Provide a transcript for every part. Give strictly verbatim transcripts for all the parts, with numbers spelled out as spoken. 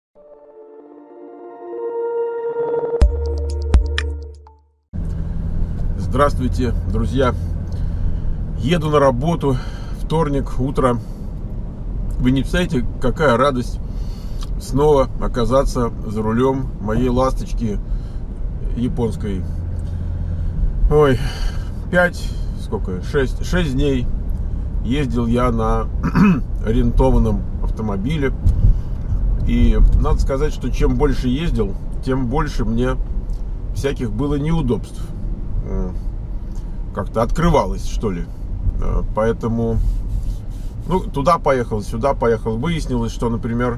Здравствуйте, друзья! Еду на работу, вторник, утро. Вы не представляете, какая радость снова оказаться за рулем моей ласточки японской. Ой, пять, сколько, шесть, шесть дней ездил я на арендованном автомобиле. И надо сказать, что чем больше ездил, тем больше мне всяких было неудобств. Как-то открывалось, что ли. Поэтому ну, туда поехал, сюда поехал. Выяснилось, что, например,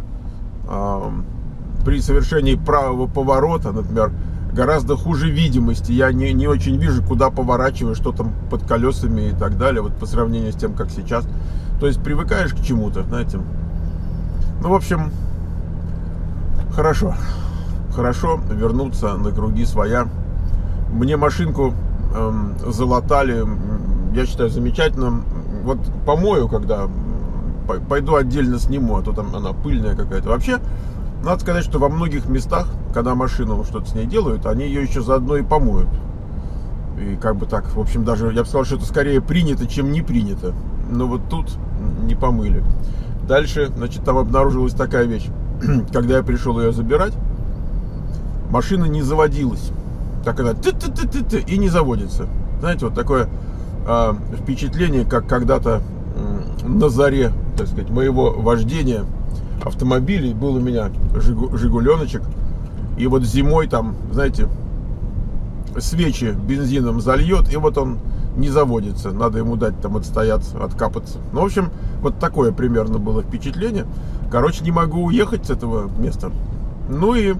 при совершении правого поворота, например, гораздо хуже видимости. Я не, не очень вижу, куда поворачиваю, что там под колесами и так далее, вот по сравнению с тем, как сейчас. То есть привыкаешь к чему-то, знаете. Ну, в общем, хорошо. Хорошо вернуться на круги своя. Мне машинку эм, залатали, я считаю, замечательно. Вот помою, когда пойду отдельно сниму, а то там она пыльная какая-то. Вообще, надо сказать, что во многих местах, когда машину что-то с ней делают, они ее еще заодно и помоют. И как бы так, в общем, даже, я бы сказал, что это скорее принято, чем не принято. Но вот тут не помыли. Дальше, значит, там обнаружилась такая вещь. Когда я пришел ее забирать, машина не заводилась. Так она ты-ты-ты-ты-ты и не заводится. Знаете, вот такое э, впечатление, как когда-то э, на заре, так сказать, моего вождения автомобилей был у меня жигу, жигуленочек. И вот зимой там, знаете, свечи бензином зальет, и вот он не заводится. Надо ему дать там отстояться, откапаться. Ну, в общем, вот такое примерно было впечатление. Короче, не могу уехать с этого места. Ну и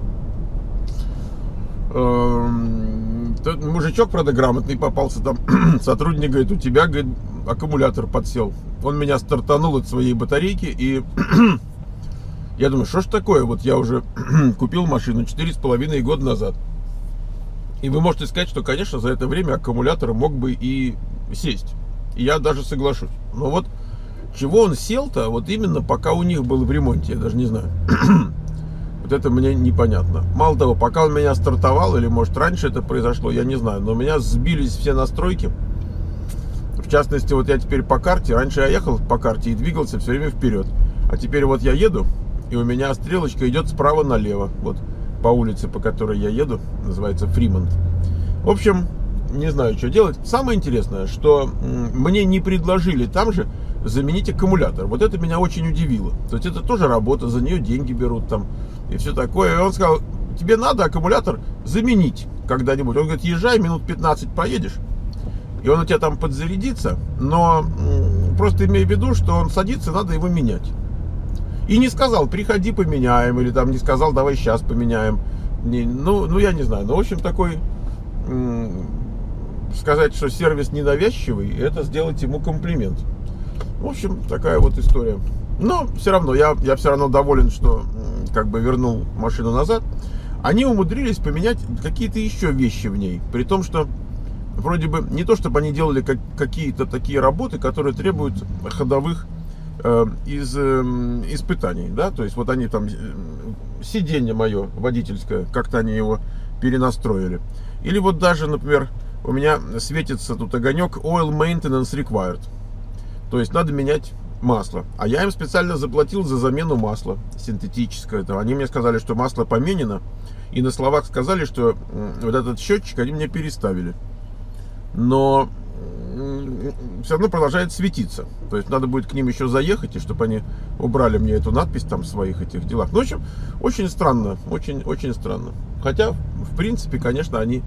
Тот мужичок, правда, грамотный попался там. Сотрудник говорит, у тебя, говорит, аккумулятор подсел. Он меня стартанул от своей батарейки. И я думаю, что ж такое? Вот я уже купил машину четыре с половиной года назад. И вы можете сказать, что, конечно, за это время аккумулятор мог бы и сесть. И я даже соглашусь. Но вот чего он сел-то, вот именно пока у них был в ремонте, я даже не знаю. Вот это мне непонятно. Мало того, пока он меня стартовал, или может раньше это произошло, я не знаю, но у меня сбились все настройки. В частности, вот я теперь по карте, раньше я ехал по карте и двигался все время вперед. А теперь вот я еду, и у меня стрелочка идет справа налево. Вот по улице, по которой я еду, называется Фримонт. В общем, не знаю, что делать. Самое интересное, что мне не предложили там же заменить аккумулятор. Вот это меня очень удивило. То есть это тоже работа, за нее деньги берут там и все такое. И он сказал, тебе надо аккумулятор заменить когда-нибудь. Он говорит, езжай, минут пятнадцать поедешь, и он у тебя там подзарядится, но просто имей в виду, что он садится, надо его менять. И не сказал, приходи поменяем, или там не сказал, давай сейчас поменяем. Не, ну, ну, я не знаю. Ну, в общем, такой сказать, что сервис ненавязчивый, это сделать ему комплимент. В общем, такая вот история. Но все равно, я, я все равно доволен, что как бы вернул машину назад. Они умудрились поменять какие-то еще вещи в ней. При том, что вроде бы не то, чтобы они делали как, какие-то такие работы, которые требуют ходовых э, из, э, испытаний. Да? То есть вот они там, сиденье мое водительское, как-то они его перенастроили. Или вот даже, например, у меня светится тут огонек Oil Maintenance Required. То есть надо менять масло. А я им специально заплатил за замену масла синтетическое. Они мне сказали, что масло поменено. И на словах сказали, что вот этот счетчик они мне переставили. Но все равно продолжает светиться. То есть надо будет к ним еще заехать, и чтобы они убрали мне эту надпись там в своих этих делах. Ну, в общем, очень странно. Очень, очень странно. Хотя, в принципе, конечно, они...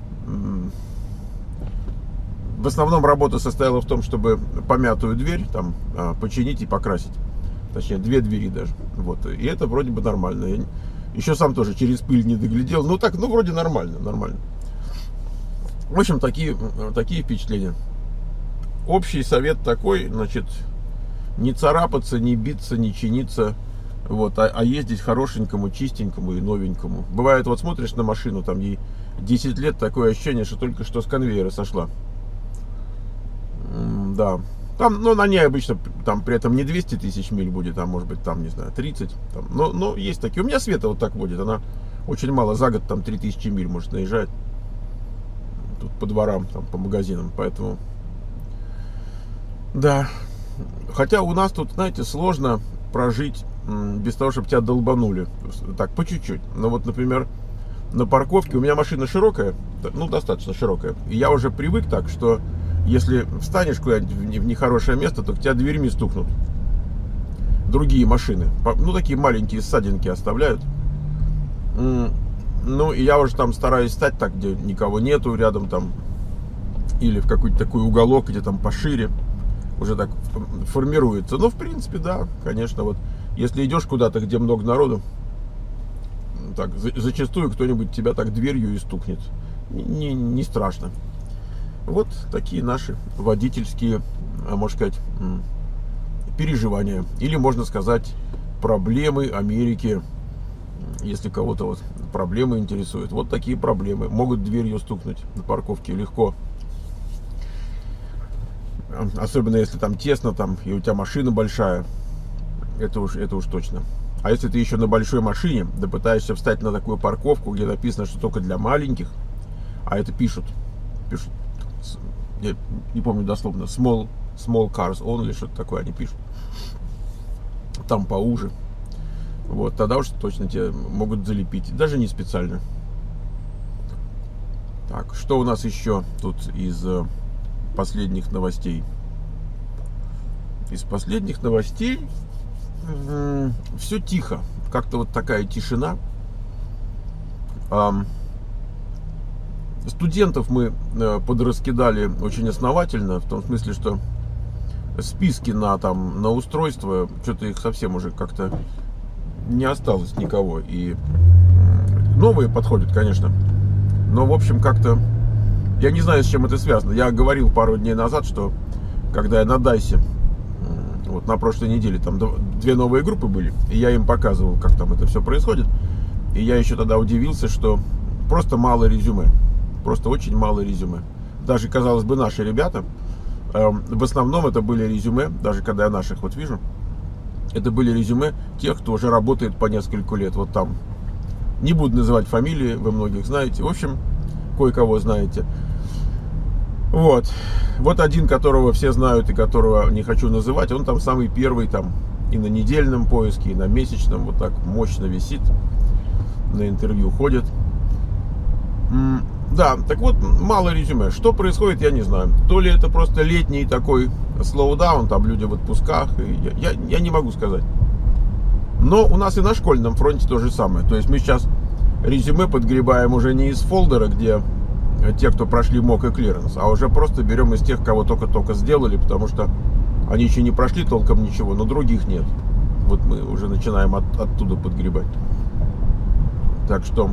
В основном работа состояла в том, чтобы помятую дверь там починить и покрасить. Точнее, две двери даже. Вот. И это вроде бы нормально. Я еще сам тоже через пыль не доглядел. Ну так, ну вроде нормально, нормально. В общем, такие, такие впечатления. Общий совет такой, значит, не царапаться, не биться, не чиниться. Вот, а, а ездить хорошенькому, чистенькому и новенькому. Бывает, вот смотришь на машину, там ей десять лет, такое ощущение, что только что с конвейера сошла. Да, Там, ну, на ней обычно там при этом не двести тысяч миль будет, а может быть там, не знаю, тридцать. Там, но, но есть такие. У меня Света вот так водит. Она очень мало, за год там три тысячи миль может наезжать. Тут по дворам, там, по магазинам. Поэтому, да. Хотя у нас тут, знаете, сложно прожить без того, чтобы тебя долбанули. Так, по чуть-чуть. Ну вот, например, на парковке у меня машина широкая, ну, достаточно широкая. И я уже привык так, что если встанешь куда-нибудь в нехорошее место, то к тебя дверьми стукнут другие машины. Ну, такие маленькие ссадинки оставляют. Ну, и я уже там стараюсь стать так, где никого нету рядом там. Или в какой-то такой уголок, где там пошире. Уже так формируется. Ну, в принципе, да, конечно, вот. Если идешь куда-то, где много народу, так, за, зачастую кто-нибудь тебя так дверью и стукнет. Не, не страшно. Вот такие наши водительские, а можно сказать, переживания. Или можно сказать, проблемы Америки. Если кого-то вот проблемы интересуют. Вот такие проблемы. Могут дверью стукнуть на парковке легко. Особенно если там тесно, там, и у тебя машина большая. Это уж, это уж точно. А если ты еще на большой машине, да пытаешься встать на такую парковку, где написано, что только для маленьких, а это пишут, пишут, я не помню дословно, small, small cars only, что-то такое они пишут. Там поуже. Вот, тогда уж точно тебя могут залепить. Даже не специально. Так, что у нас еще тут из последних новостей? Из последних новостей все тихо. Как-то вот такая тишина. Студентов мы подраскидали очень основательно, в том смысле, что списки на, там, на устройство, что-то их совсем уже как-то не осталось никого. И новые подходят, конечно. Но, в общем, как-то я не знаю, с чем это связано. Я говорил пару дней назад, что когда я на Дайсе, вот на прошлой неделе, там две новые группы были, и я им показывал, как там это все происходит. И я еще тогда удивился, что просто мало резюме. Просто очень мало резюме. Даже, казалось бы, наши ребята, э, в основном это были резюме, даже когда я наших вот вижу, это были резюме тех, кто уже работает по нескольку лет. Вот там, не буду называть фамилии, вы многих знаете. В общем, кое-кого знаете. Вот. Вот один, которого все знают и которого не хочу называть, он там самый первый, там и на недельном поиске, и на месячном, вот так мощно висит, на интервью ходит. Да, так вот, мало резюме. Что происходит, я не знаю. То ли это просто летний такой слоудаун, там люди в отпусках, и я, я, я не могу сказать. Но у нас и на школьном фронте то же самое. То есть мы сейчас резюме подгребаем уже не из фолдера, где те, кто прошли мок и клиренс, а уже просто берем из тех, кого только-только сделали, потому что они еще не прошли толком ничего, но других нет. Вот мы уже начинаем от, оттуда подгребать. Так что,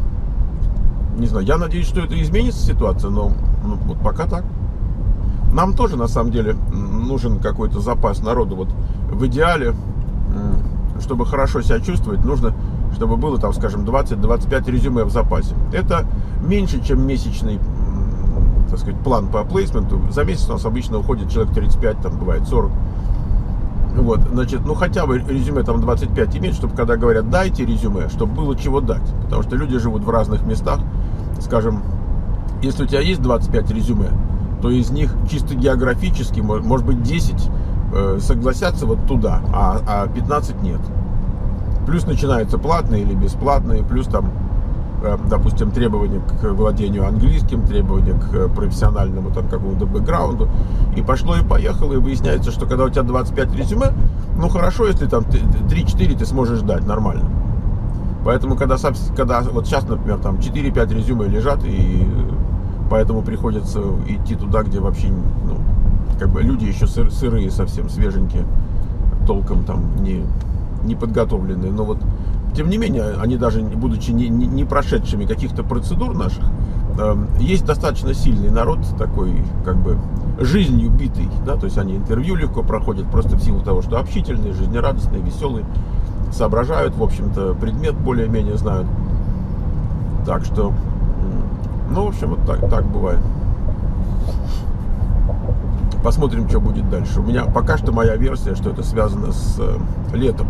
не знаю, я надеюсь, что это изменится ситуация, но ну, вот пока так. Нам тоже, на самом деле, нужен какой-то запас народу. Вот в идеале, чтобы хорошо себя чувствовать, нужно, чтобы было, там, скажем, двадцать-двадцать пять резюме в запасе. Это меньше, чем месячный, так сказать, план по плейсменту. За месяц у нас обычно уходит человек тридцать пять, там бывает сорок. Вот, значит, ну хотя бы резюме там двадцать пять иметь, чтобы когда говорят дайте резюме, чтобы было чего дать. Потому что люди живут в разных местах. Скажем, если у тебя есть двадцать пять резюме, то из них чисто географически, может быть, десять э, согласятся вот туда, а, а пятнадцать нет. Плюс начинаются платные или бесплатные, плюс там, э, допустим, требования к владению английским, требования к профессиональному там какому-то бэкграунду. И пошло и поехало, и выясняется, что когда у тебя двадцать пять резюме, ну хорошо, если там три-четыре ты сможешь дать нормально. Поэтому, когда, когда вот сейчас, например, там четыре-пять резюме лежат, и поэтому приходится идти туда, где вообще, ну, как бы люди еще сыр, сырые совсем, свеженькие, толком там не, не подготовленные. Но вот, тем не менее, они даже, будучи не, не, не прошедшими каких-то процедур наших, э, есть достаточно сильный народ, такой, как бы, жизнью битый, да, то есть они интервью легко проходят, просто в силу того, что общительные, жизнерадостные, веселые, соображают, в общем-то, предмет более-менее знают. Так что, ну, в общем, вот так, так бывает. Посмотрим, что будет дальше. У меня пока что моя версия, что это связано с э, летом.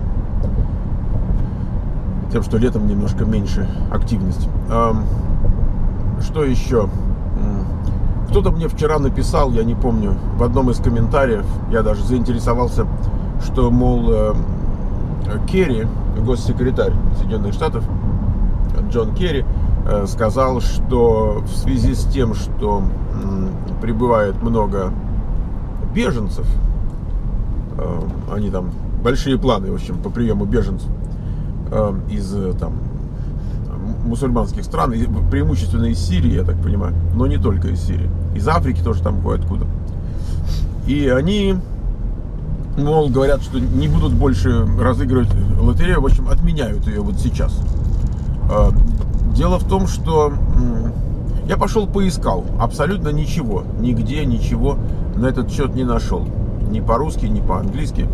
Тем, что летом немножко меньше активность. Э, что еще? Кто-то мне вчера написал, я не помню, в одном из комментариев, я даже заинтересовался, что, мол, э, Керри, госсекретарь Соединенных Штатов, Джон Керри, э, сказал, что в связи с тем, что э, прибывает много беженцев, э, они там большие планы, в общем, по приему беженцев э, из там мусульманских стран, преимущественно из Сирии, я так понимаю, но не только из Сирии, из Африки тоже там кое-откуда. И они, мол, говорят, что не будут больше разыгрывать лотерею, в общем, отменяют ее вот сейчас. Э, дело в том, что э, я пошел поискал, абсолютно ничего, нигде ничего на этот счет не нашел. Ни по-русски, ни по-английски.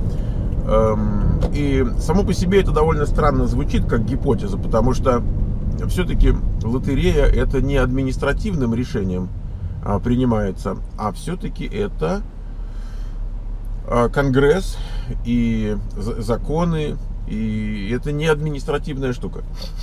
И само по себе это довольно странно звучит, как гипотеза, потому что все-таки лотерея это не административным решением принимается, а все-таки это Конгресс и законы, и это не административная штука.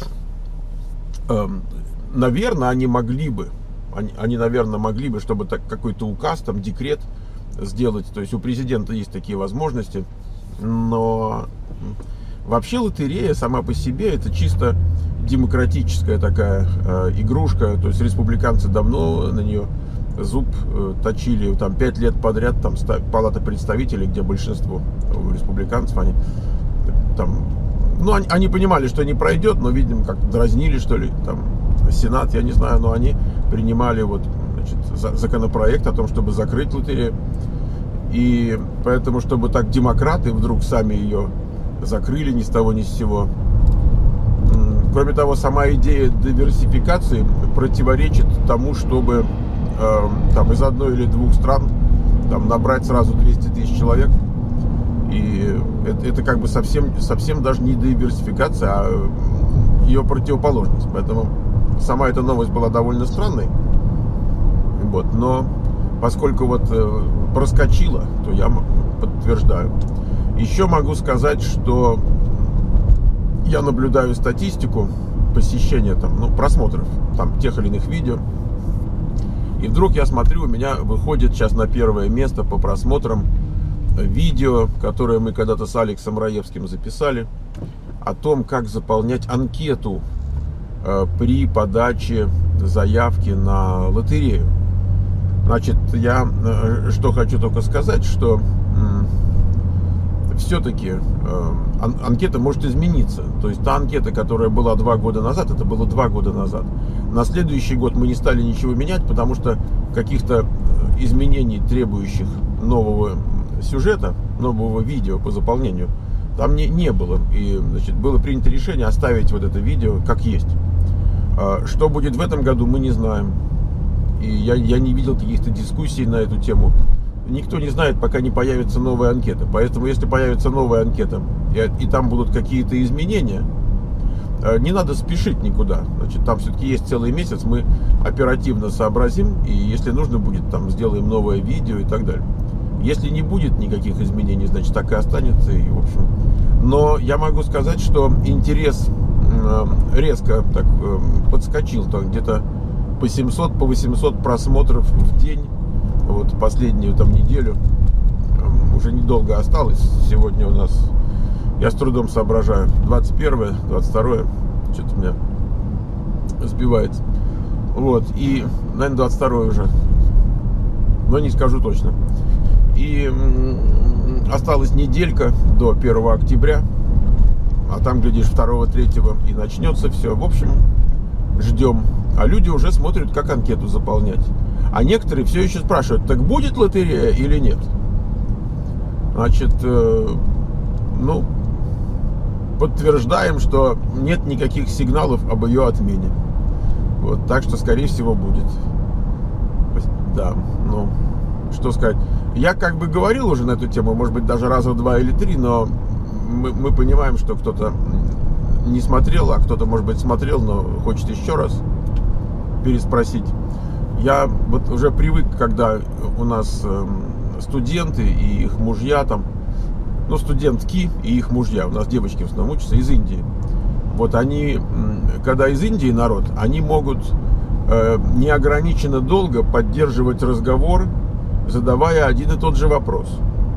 Наверное, они могли бы Они, они, наверное, могли бы, чтобы так какой-то указ, там, декрет сделать. То есть у президента есть такие возможности. Но вообще лотерея сама по себе это чисто демократическая такая э, игрушка. То есть республиканцы давно на нее зуб э, точили. Там пять лет подряд там Палата представителей, где большинство у республиканцев, они там... Ну, они, они понимали, что не пройдет, но, видимо, как дразнили, что ли, там, Сенат, я не знаю, но они принимали вот, значит, законопроект о том, чтобы закрыть лотерею. И поэтому, чтобы так демократы вдруг сами ее закрыли ни с того ни с сего. Кроме того, сама идея диверсификации противоречит тому, чтобы э, там из одной или двух стран там набрать сразу двести тысяч человек. И это, это как бы совсем, совсем даже не диверсификация, а ее противоположность. Поэтому сама эта новость была довольно странной. Вот. Но поскольку вот э, проскочила, то я подтверждаю. Еще могу сказать, что я наблюдаю статистику посещения, там, ну, просмотров там, тех или иных видео. И вдруг я смотрю, у меня выходит сейчас на первое место по просмотрам видео, которое мы когда-то с Алексом Раевским записали, о том, как заполнять анкету э, при подаче заявки на лотерею. Значит, я э, что хочу только сказать, что э, все-таки э, ан анкета может измениться. То есть та анкета, которая была два года назад, это было два года назад. На следующий год мы не стали ничего менять, потому что каких-то изменений, требующих нового сюжета, нового видео по заполнению, там не, не было. И, значит, было принято решение оставить вот это видео как есть. Что будет в этом году, мы не знаем. И я, я не видел каких-то дискуссий на эту тему. Никто не знает, пока не появится новая анкета. Поэтому, если появится новая анкета, и, и там будут какие-то изменения, не надо спешить никуда. Значит, там все-таки есть целый месяц, мы оперативно сообразим, и если нужно будет, там сделаем новое видео и так далее. Если не будет никаких изменений, значит, так и останется. И, в общем. Но я могу сказать, что интерес резко так подскочил, там где-то по семьсот, по восемьсот просмотров в день. Вот последнюю там неделю. Уже недолго осталось. Сегодня у нас, я с трудом соображаю, двадцать первое, двадцать второе, что-то у меня сбивается. Вот, и, наверное, двадцать второе уже, но не скажу точно. И осталась неделька до первого октября, а там, глядишь, второго-третьего и начнется все. В общем, ждем. А люди уже смотрят, как анкету заполнять. А некоторые все еще спрашивают, так будет лотерея или нет? Значит, э, ну, подтверждаем, что нет никаких сигналов об ее отмене. Вот, так что, скорее всего, будет. Да, ну, что сказать. Я как бы говорил уже на эту тему, может быть, даже раза два или три, но мы, мы понимаем, что кто-то не смотрел, а кто-то, может быть, смотрел, но хочет еще раз переспросить. Я вот уже привык, когда у нас студенты и их мужья там, ну, студентки и их мужья, у нас девочки в основном учатся из Индии. Вот они, когда из Индии народ, они могут э, неограниченно долго поддерживать разговор, задавая один и тот же вопрос.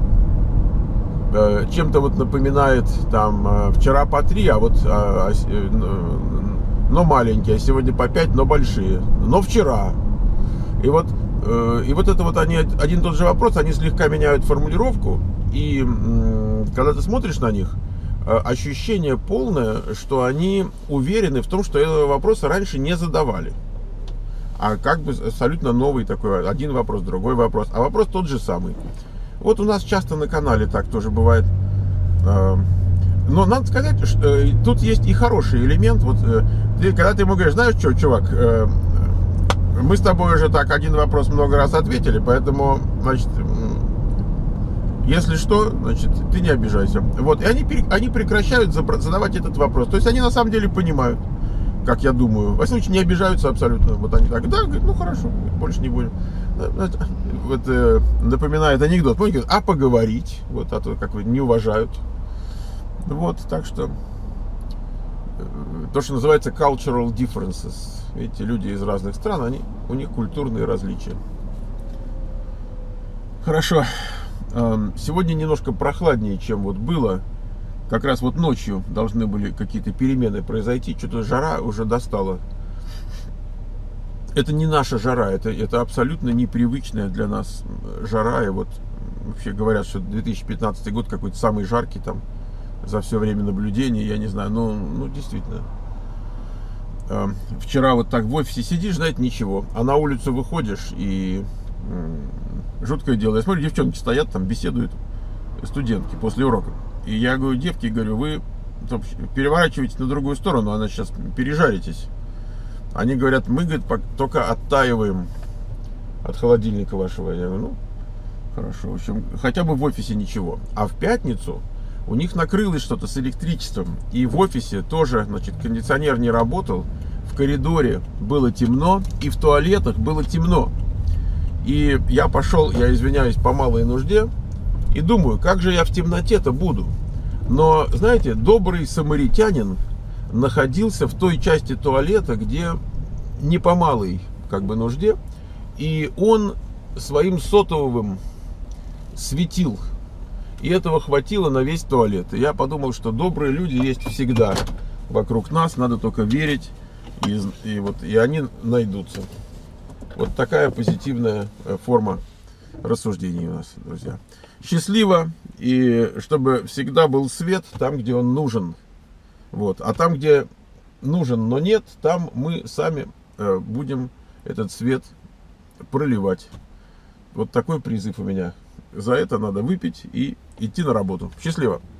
Э, чем-то вот напоминает там э, вчера по три, а вот э, э, но маленькие, а сегодня по пять, но большие, но вчера. И вот, э, и вот это вот они один и тот же вопрос, они слегка меняют формулировку, и э, когда ты смотришь на них, э, ощущение полное, что они уверены в том, что этого вопроса раньше не задавали. А как бы абсолютно новый такой, один вопрос, другой вопрос, а вопрос тот же самый. Вот у нас часто на канале так тоже бывает. Э, но надо сказать, что э, тут есть и хороший элемент. Вот, э, ты, когда ты ему говоришь, знаешь что, чувак, э, мы с тобой уже так один вопрос много раз ответили, поэтому, значит, если что, значит, ты не обижайся. Вот, и они, они прекращают задавать этот вопрос. То есть они на самом деле понимают, как я думаю. Во всяком случае, не обижаются абсолютно. Вот они так, да, говорят, ну хорошо, больше не будем. Вот э, напоминает анекдот. Помните, а поговорить, вот, а то как вы не уважают. Вот, так что то, что называется cultural differences. Видите, люди из разных стран, они, у них культурные различия. Хорошо. Сегодня немножко прохладнее, чем вот было. Как раз вот ночью должны были какие-то перемены произойти. Что-то жара уже достала. Это не наша жара, это, это абсолютно непривычная для нас жара. И вот вообще говорят, что две тысячи пятнадцатый год какой-то самый жаркий там за все время наблюдения. Я не знаю, ну, ну действительно. Вчера вот так в офисе сидишь, знаете, ничего. А на улицу выходишь и жуткое дело. Я смотрю, девчонки стоят там, беседуют, студентки после урока. И я говорю, девки, говорю, вы переворачиваетесь на другую сторону, она сейчас пережаритесь. Они говорят, мы, говорит, только оттаиваем от холодильника вашего. Я говорю, ну, хорошо. В общем, хотя бы в офисе ничего. А в пятницу у них накрылось что-то с электричеством. И в офисе тоже, значит, кондиционер не работал. В коридоре было темно. И в туалетах было темно. И я пошел, я извиняюсь, по малой нужде. И думаю, как же я в темноте-то буду. Но, знаете, добрый самаритянин находился в той части туалета, где не по малой, как бы, нужде. И он своим сотовым светил. И этого хватило на весь туалет. И я подумал, что добрые люди есть всегда вокруг нас. Надо только верить. И, и, вот, и они найдутся. Вот такая позитивная форма рассуждений у нас, друзья. Счастливо. И чтобы всегда был свет там, где он нужен. Вот. А там, где нужен, но нет, там мы сами будем этот свет проливать. Вот такой призыв у меня. За это надо выпить и идти на работу. Счастливо!